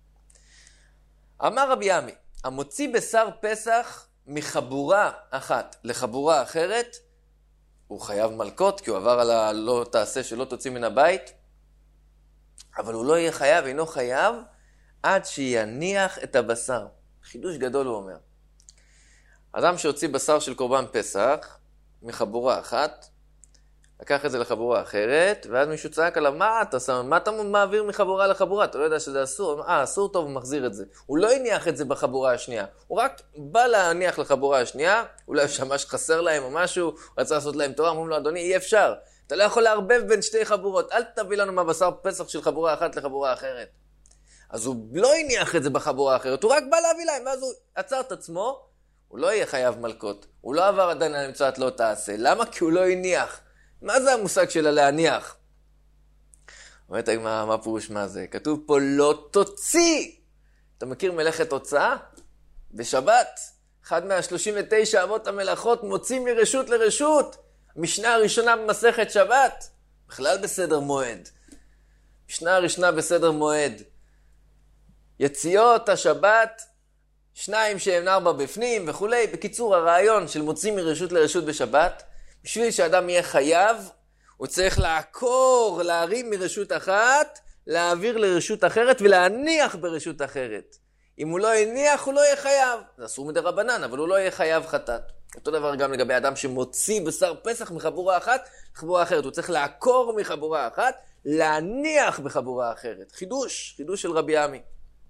S1: אמר רבי עמי, המוציא בשר פסח מחבורה אחת לחבורה אחרת, הוא חייב מלקות, כי הוא עבר על הלא תעשה שלא תוציא מן הבית, אבל הוא לא יהיה חייב, אינו חייב, עד שיניח את הבשר. חידוש גדול הוא אומר. אדם שהוציא בשר של קורבן פסח מחבורה אחת, לקח את זה לחבורה אחרת, ואז מישהו צעק עליו, מה אתה מעביר מחבורה לחבורה? אתה לא יודע שזה אסור? אסור, טוב, הוא מחזיר את זה. הוא לא הניח את זה בחבורה השנייה. הוא רק בא להניח לחבורה השנייה, אולי שמש חסר להם או משהו, הוא רצה לעשות להם תורה, אמרו לו, אדוני, אי אפשר. אתה לא יכול לערבב בין שתי חבורות. אל תביא לנו מהבשר פסח של חבורה אחת לחבורה אחרת. אז הוא לא הניח את זה בחבורה אחרת, הוא רק בא להביא להם, ואז הוא עצר את עצמו, הוא לא יהיה חייב מלקות. הוא לא עבר עדיין על מצוות לא תעשה. למה? כי הוא לא הניח. מה זה המושג של להניח? אומרת, מה פירוש מה זה? כתוב פה לא תוציא. אתה מכיר מלאכת הוצאה? בשבת, אחד מה-39 אבות המלאכות מוצאים מרשות לרשות. המשנה הראשונה במסכת שבת, בכלל בסדר מועד. משנה הראשונה בסדר מועד. יציאות השבת, 2 שהם 4 בפנים וכולי. בקיצור, הרעיון של מוצאים מרשות לרשות בשבת, בשביל שאדם יהיה חייב, הוא צריך לעקור, להרים מרשות אחת, להעביר לרשות אחרת ולהניח ברשות אחרת. אם הוא לא הניח, הוא לא יהיה חייב. זה אסור מדי רבנן, אבל הוא לא יהיה חייב חטאת. אותו דבר גם לגבי אדם שמוציא בשר פסח מחבורה אחת לחבורה אחרת. הוא צריך לעקור מחבורה אחת, להניח בחבורה אחרת. חידוש של רבי עמי.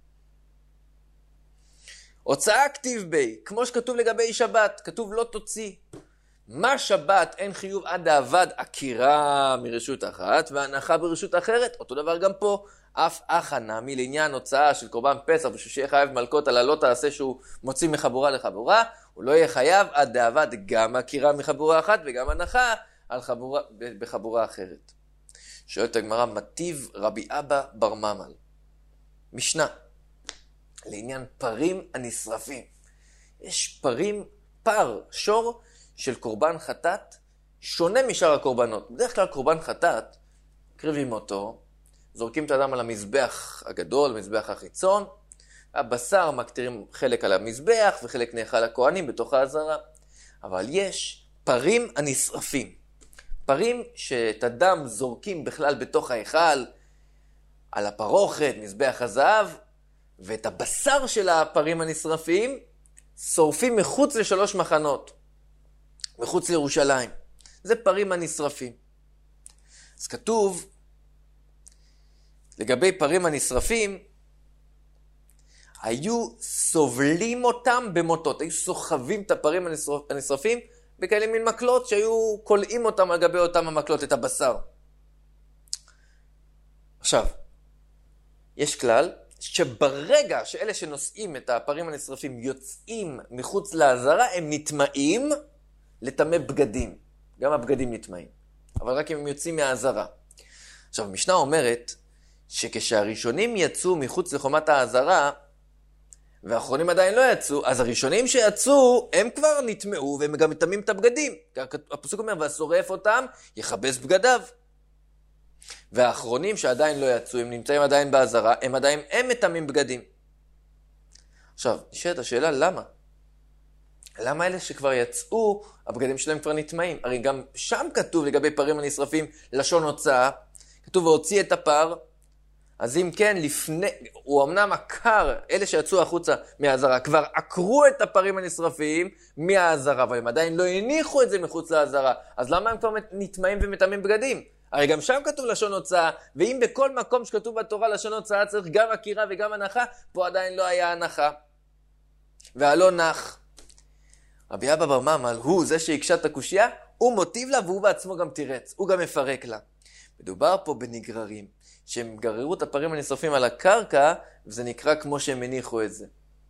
S1: הוצאה כתיב בי, כמו שכתוב לגבי שבת, כתוב לא תוציא. מה שבת אין חיוב עד העבד עקירה מרשות אחת והנחה ברשות אחרת. אותו דבר גם פה, אף אחנה מלעניין הוצאה של קורבן פסח ושהוא שיהיה חייב מלקות על הלא תעשה שהוא מוציא מחבורה לחבורה, הוא לא יהיה חייב עד העבד גם עקירה מחבורה אחת וגם הנחה על בחבורה אחרת. שואלת הגמרא, מטיב רבי אבא בר ממל. משנה, לעניין פרים הנשרפים. יש שור של קורבן חטאת, שונה משאר הקורבנות. בדרך כלל קורבן חטאת, קריבים אותו, זורקים את האדם על המזבח הגדול, מזבח החיצון, הבשר מקטירים חלק על המזבח וחלק נאכל לכהנים בתוך העזרה. אבל יש פרים הנשרפים. פרים שאת הדם זורקים בכלל בתוך ההיכל, על הפרוכת, מזבח הזהב, ואת הבשר של הפרים הנשרפים שורפים מחוץ ל3 מחנות. מחוץ לירושלים. זה פרים הנשרפים. אז כתוב, לגבי פרים הנשרפים, היו סובלים אותם במוטות. היו סוחבים את הפרים הנשרפים בכאלה מין מקלות שהיו קולעים אותם על גבי אותם המקלות, את הבשר. עכשיו, יש כלל שברגע שאלה שנושאים את הפרים הנשרפים יוצאים מחוץ לעזרה, הם נטמעים לטמא בגדים. גם הבגדים נטמעים. אבל רק אם הם יוצאים מהעזרה. עכשיו, המשנה אומרת שכשהראשונים יצאו מחוץ לחומת העזרה, והאחרונים עדיין לא יצאו, אז הראשונים שיצאו, הם כבר נטמעו, והם גם מטמאים את הבגדים. הפסוק אומר, והשורף אותם, יכבס בגדיו. והאחרונים שעדיין לא יצאו, הם נמצאים עדיין בעזרה, הם מטמאים בגדים. עכשיו, נשאלת השאלה, למה? למה אלה שכבר יצאו, הבגדים שלהם כבר נטמעים? הרי גם שם כתוב לגבי פרים הנשרפים לשון הוצאה, כתוב והוציא את הפר, אז אם כן, הוא אמנם עקר, אלה שיצאו החוצה מהעזרה, כבר עקרו את הפרים הנשרפים מהעזרה, אבל הם עדיין לא הניחו את זה מחוץ לעזרה, אז למה הם כבר נטמעים ומטמאים בגדים? הרי גם שם כתוב לשון הוצאה, ואם בכל מקום שכתוב בתורה לשון הוצאה צריך גם עקירה וגם הנחה, פה עדיין לא היה הנחה. והלא נח. רבי אבא בר ממל, הוא זה שהקשה את הקושיה, הוא מוטיב לה והוא בעצמו גם תירץ, הוא גם מפרק לה. מדובר פה בנגררים, שהם גררו את הפרים הנשרפים על הקרקע, וזה נקרא כמו שהם הניחו את זה.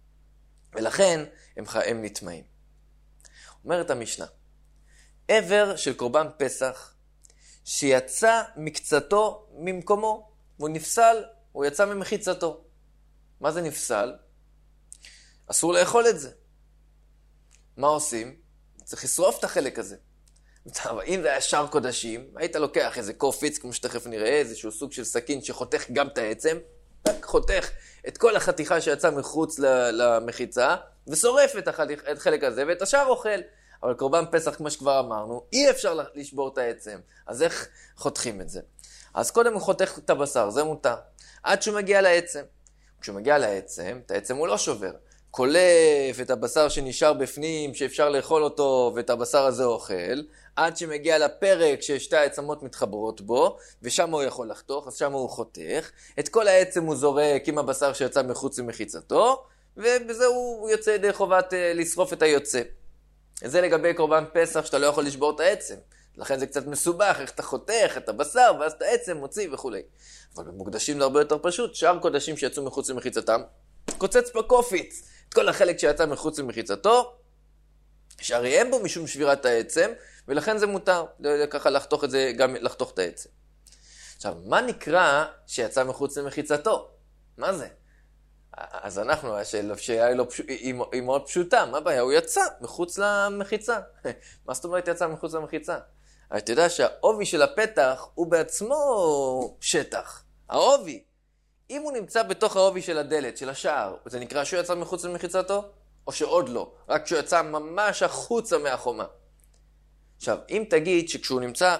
S1: ולכן הם נטמעים. אומרת המשנה, עבר של קורבן פסח, שיצא מקצתו ממקומו, והוא נפסל, הוא יצא ממחיצתו. מה זה נפסל? אסור לאכול את זה. מה עושים? צריך לשרוף את החלק הזה. אם זה היה שאר קודשים, היית לוקח איזה קופיץ, כמו שתכף נראה, איזשהו סוג של סכין שחותך גם את העצם, חותך את כל החתיכה שיצאה מחוץ למחיצה, ושורף את החלק הזה, ואת השאר אוכל. אבל קורבן פסח, כמו שכבר אמרנו, אי אפשר לשבור את העצם. אז איך חותכים את זה? אז קודם הוא חותך את הבשר, זה מותר. עד שהוא מגיע לעצם. כשהוא מגיע לעצם, את העצם הוא לא שובר. קולף את הבשר שנשאר בפנים, שאפשר לאכול אותו, ואת הבשר הזה אוכל, עד שמגיע לפרק ששתי העצמות מתחברות בו, ושם הוא יכול לחתוך, אז שם הוא חותך. את כל העצם הוא זורק עם הבשר שיצא מחוץ למחיצתו, ובזה הוא יוצא ידי חובת לשרוף את היוצא. זה לגבי קורבן פסח שאתה לא יכול לשבור את העצם. לכן זה קצת מסובך, איך אתה חותך את הבשר, ואז את העצם מוציא וכו'. אבל במוקדשים להרבה יותר פשוט, שאר קודשים שיצאו מחוץ למחיצתם, קוצץ פה קופיץ. את כל החלק שיצא מחוץ למחיצתו, שהרי אין בו משום שבירת העצם, ולכן זה מותר ככה לחתוך את זה, גם לחתוך את העצם. עכשיו, מה נקרא שיצא מחוץ למחיצתו? מה זה? אז אנחנו, השאלה היא מאוד פשוטה, מה הבעיה? הוא יצא מחוץ למחיצה. מה זאת אומרת יצא מחוץ למחיצה? אבל אתה יודע שהעובי של הפתח הוא בעצמו שטח. העובי. אם הוא נמצא בתוך העובי של הדלת, של השער, זה נקרא שהוא יצא מחוץ למחיצתו? או שעוד לא? רק שהוא יצא ממש החוצה מהחומה. עכשיו, אם תגיד שכשהוא נמצא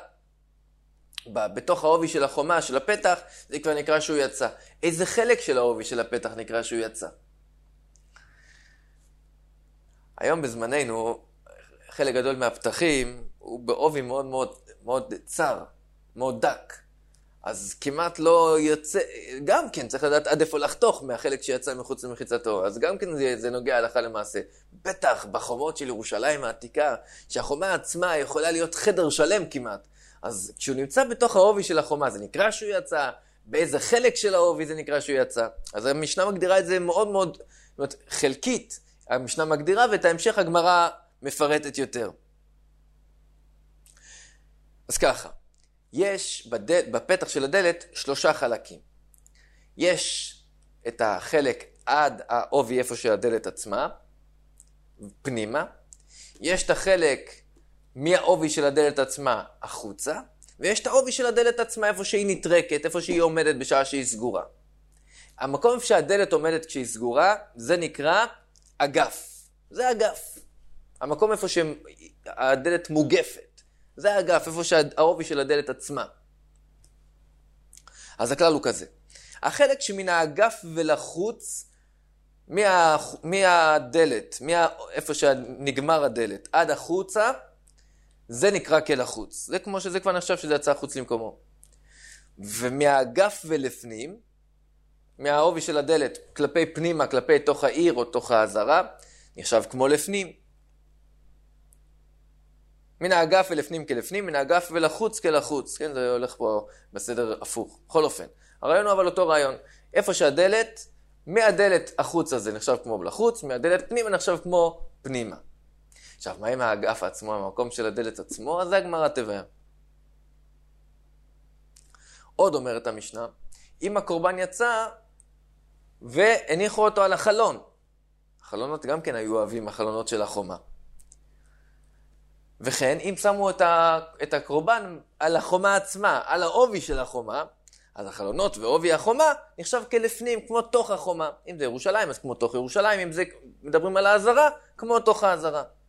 S1: בתוך העובי של החומה, של הפתח, זה כבר נקרא שהוא יצא. איזה חלק של העובי של הפתח נקרא שהוא יצא? היום בזמננו, חלק גדול מהפתחים הוא בעובי מאוד מאוד, מאוד צר, מאוד דק. אז כמעט לא יוצא, גם כן צריך לדעת עד איפה לחתוך מהחלק שיצא מחוץ למחיצתו. אז גם כן זה נוגע הלכה למעשה. בטח בחומות של ירושלים העתיקה, שהחומה עצמה יכולה להיות חדר שלם כמעט. אז כשהוא נמצא בתוך העובי של החומה, זה נקרא שהוא יצא, באיזה חלק של העובי זה נקרא שהוא יצא. אז המשנה מגדירה את זה מאוד מאוד חלקית. המשנה מגדירה ואת ההמשך הגמרא מפרטת יותר. אז ככה, יש בפתח של הדלת 3 חלקים. יש את החלק עד העובי איפה של הדלת עצמה, פנימה. יש את החלק מהעובי של הדלת עצמה החוצה, ויש את העובי של הדלת עצמה איפה שהיא נטרקת, איפה שהיא עומדת בשעה שהיא סגורה. המקום איפה שהדלת עומדת כשהיא סגורה, זה נקרא אגף. זה אגף. המקום איפה שהדלת מוגפת. זה האגף, איפה שהעובי של הדלת עצמה. אז הכלל הוא כזה. החלק שמן האגף ולחוץ, מהדלת, איפה שנגמר הדלת, עד החוצה, זה נקרא כלחוץ. זה כמו שזה כבר נחשב שזה יצא חוץ למקומו. ומהאגף ולפנים, מהעובי של הדלת, כלפי פנימה, כלפי תוך העיר או תוך העזרה, נחשב כמו לפנים. מן האגף ולפנים כלפנים, מן האגף ולחוץ כלחוץ. כן, זה הולך פה בסדר הפוך. בכל אופן, הרעיון הוא אבל אותו רעיון. איפה שהדלת, מהדלת החוץ הזה נחשב כמו לחוץ, מהדלת פנימה נחשב כמו פנימה. עכשיו, מה עם האגף עצמו, המקום של הדלת עצמו? אז זה הגמרא תבהר. עוד אומרת המשנה, אם הקורבן יצא והניחו אותו על החלון. החלונות גם כן היו אוהבים, החלונות של החומה. וכן, אם שמו את הקורבן על החומה עצמה, על העובי של החומה, אז החלונות ועובי החומה נחשב כלפנים, כמו תוך החומה. אם זה ירושלים, אז כמו תוך ירושלים, אם זה מדברים על העזרה, כמו תוך העזרה.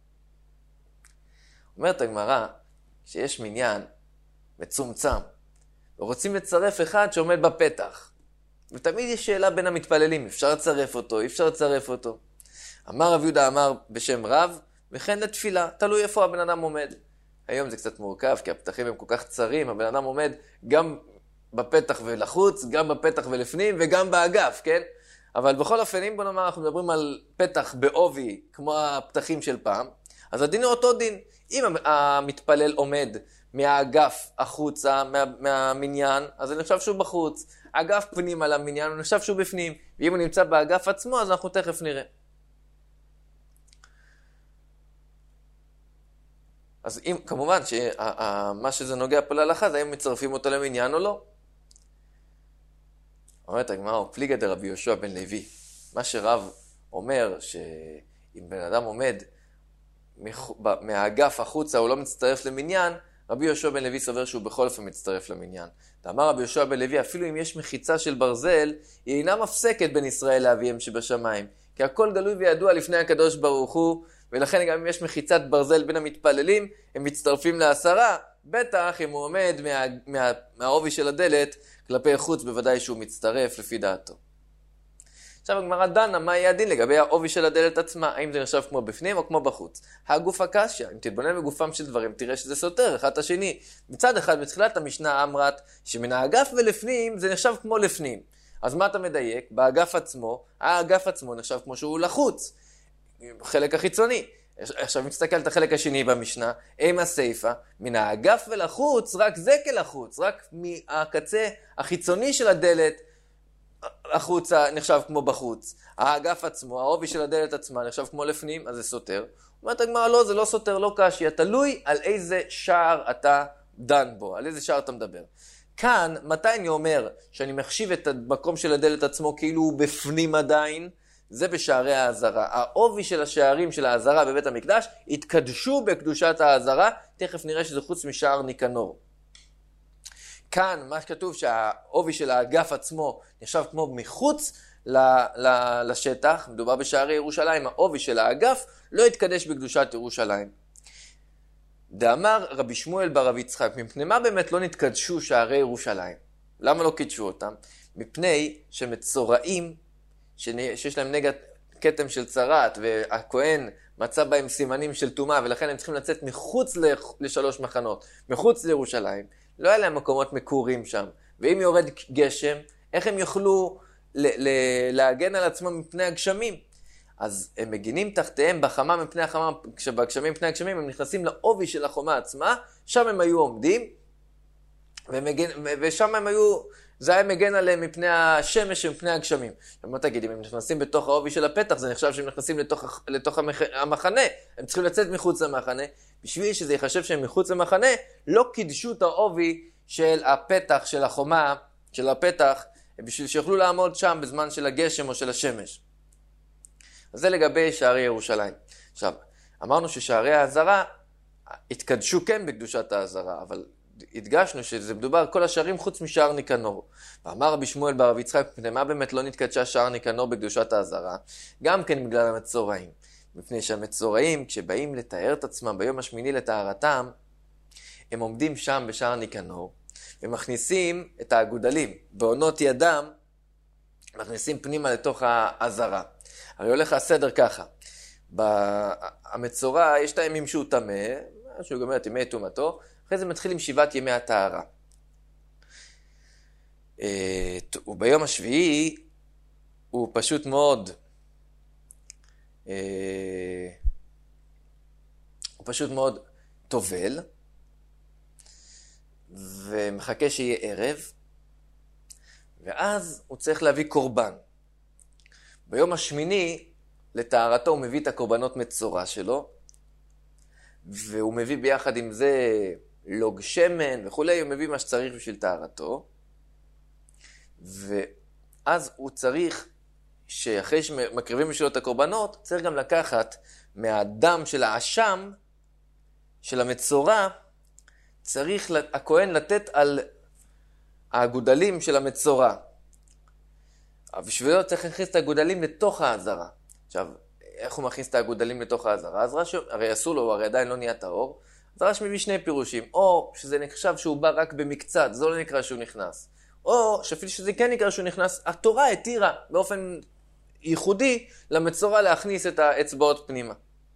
S1: אומרת הגמרא, שיש מניין מצומצם, ורוצים לצרף אחד שעומד בפתח. ותמיד יש שאלה בין המתפללים, אפשר לצרף אותו, אי אפשר לצרף אותו. אמר רב יהודה אמר בשם רב, וכן לתפילה, תלוי איפה הבן אדם עומד. היום זה קצת מורכב, כי הפתחים הם כל כך צרים, הבן אדם עומד גם בפתח ולחוץ, גם בפתח ולפנים, וגם באגף, כן? אבל בכל אופן, אם בוא נאמר, אנחנו מדברים על פתח בעובי, כמו הפתחים של פעם, אז הדין הוא אותו דין. אם המתפלל עומד מהאגף החוצה, מהמניין, אז אני חושב שהוא בחוץ. אגף פנים על המניין, אני חושב שהוא בפנים. ואם הוא נמצא באגף עצמו, אז אנחנו תכף נראה. אז אם, כמובן, מה שזה נוגע פה להלכה, זה האם מצרפים אותו למניין או לא. אומרת הגמרא, פליגא דרבי יהושע בן לוי. מה שרב אומר, שאם בן אדם עומד מהאגף החוצה, הוא לא מצטרף למניין, רבי יהושע בן לוי סובר שהוא בכל אופן מצטרף למניין. אמר רבי יהושע בן לוי, אפילו אם יש מחיצה של ברזל, היא אינה מפסקת בין ישראל לאביהם שבשמיים. כי הכל גלוי וידוע לפני הקדוש ברוך הוא, ולכן גם אם יש מחיצת ברזל בין המתפללים, הם מצטרפים לעשרה, בטח אם הוא עומד מהעובי של הדלת כלפי חוץ, בוודאי שהוא מצטרף לפי דעתו. עכשיו הגמרא דנה, מה יהיה הדין לגבי העובי של הדלת עצמה? האם זה נחשב כמו בפנים או כמו בחוץ? הגוף הקשיא, אם תתבונן בגופם של דברים, תראה שזה סותר אחד את השני. מצד אחד, בתחילת המשנה אמרת שמן האגף ולפנים זה נחשב כמו לפנים. אז מה אתה מדייק? באגף עצמו, האגף עצמו נחשב כמו שהוא לחוץ. חלק החיצוני. עכשיו מסתכל את החלק השני במשנה, עם הסייפה, מן האגף ולחוץ, רק זה כלחוץ, רק מהקצה החיצוני של הדלת, החוצה נחשב כמו בחוץ. האגף עצמו, העובי של הדלת עצמה נחשב כמו לפנים, אז זה סותר. אומרת הגמרא, לא, זה לא סותר, לא קשיא, תלוי על איזה שער אתה דן בו, על איזה שער אתה מדבר. כאן, מתי אני אומר שאני מחשיב את המקום של הדלת עצמו כאילו הוא בפנים עדיין? זה בשערי העזרה. העובי של השערים של העזרה בבית המקדש התקדשו בקדושת העזרה, תכף נראה שזה חוץ משער ניקנור. כאן מה שכתוב שהעובי של האגף עצמו נחשב כמו מחוץ לשטח, מדובר בשערי ירושלים, העובי של האגף לא התקדש בקדושת ירושלים. דאמר רבי שמואל בר רב יצחק, מפני מה באמת לא נתקדשו שערי ירושלים? למה לא קידשו אותם? מפני שמצורעים, שיש להם נגע כתם של צרת, והכהן מצא בהם סימנים של טומאה, ולכן הם צריכים לצאת מחוץ לשלוש מחנות, מחוץ לירושלים. לא היה להם מקומות מקורים שם. ואם יורד גשם, איך הם יוכלו להגן על עצמם מפני הגשמים? אז הם מגינים תחתיהם בחמה מפני החמה, כשבגשמים מפני הגשמים הם נכנסים לעובי של החומה עצמה, שם הם היו עומדים, ושם הם היו, זה היה מגן עליהם מפני השמש ומפני הגשמים. ומה תגיד, אם הם נכנסים בתוך העובי של הפתח, זה נחשב שהם נכנסים לתוך המחנה, הם צריכים לצאת מחוץ למחנה, בשביל שזה יחשב שהם מחוץ למחנה, לא קידשו את העובי של הפתח, של החומה, של הפתח, בשביל שיוכלו לעמוד שם בזמן של הגשם או של השמש. אז זה לגבי שערי ירושלים. עכשיו, אמרנו ששערי העזרה התקדשו כן בקדושת העזרה, אבל הדגשנו שזה מדובר כל השערים חוץ משער ניקנור. ואמר רבי שמואל בר רב יצחק, מפני מה באמת לא נתקדשה שער ניקנור בקדושת העזרה? גם כן בגלל המצורעים. מפני שהמצורעים, כשבאים לתאר את עצמם ביום השמיני לטהרתם, הם עומדים שם בשער ניקנור, ומכניסים את האגודלים, בעונות ידם, מכניסים פנימה לתוך העזרה. הרי הולך הסדר ככה, המצורע יש את הימים שהוא טמא, שהוא גומר את ימי טומאתו, אחרי זה מתחיל עם 7 ימי הטהרה. וביום השביעי הוא פשוט מאוד, טובל, ומחכה שיהיה ערב, ואז הוא צריך להביא קורבן. ביום השמיני, לטהרתו הוא מביא את הקורבנות מצורע שלו, והוא מביא ביחד עם זה לוג שמן וכולי, הוא מביא מה שצריך בשביל טהרתו, ואז הוא צריך, שאחרי שמקריבים בשבילו את הקורבנות, צריך גם לקחת מהדם של האשם, של המצורע, צריך הכהן לתת על האגודלים של המצורע. בשבילו צריך להכניס את האגודלים לתוך העזרה. עכשיו, איך הוא מכניס את האגודלים לתוך העזרה? הרי אסור לו, הוא הרי עדיין לא נהיה טהור, אז הרש מביא שני פירושים, או שזה נחשב שהוא בא רק במקצת, זה לא נקרא שהוא נכנס, או שאפילו שזה כן נקרא שהוא נכנס, התורה התירה באופן ייחודי למצורע להכניס את האצבעות פנימה.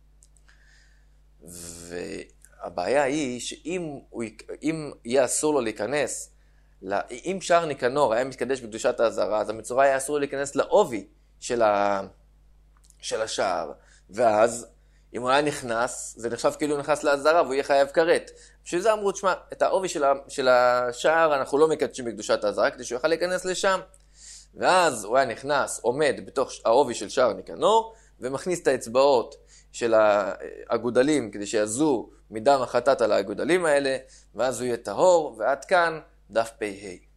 S1: והבעיה היא שאם יהיה אסור לו להיכנס, אם שער ניקנור היה מתקדש בקדושת העזרה, אז המצורע היה אסור לו להיכנס לעובי של השער, ואז אם הוא היה נכנס, זה נחשב כאילו הוא נכנס לעזרה והוא יהיה חייב כרת. בשביל זה אמרו, תשמע, את העובי של השער אנחנו לא מקדשים בקדושת העזרה, כדי שהוא יוכל להיכנס לשם. ואז הוא היה נכנס, עומד בתוך העובי של שער ניקנור, ומכניס את האצבעות של האגודלים, כדי שיזו מדם החטאת על האגודלים האלה, ואז הוא יהיה טהור, ועד כאן דף פ"ה.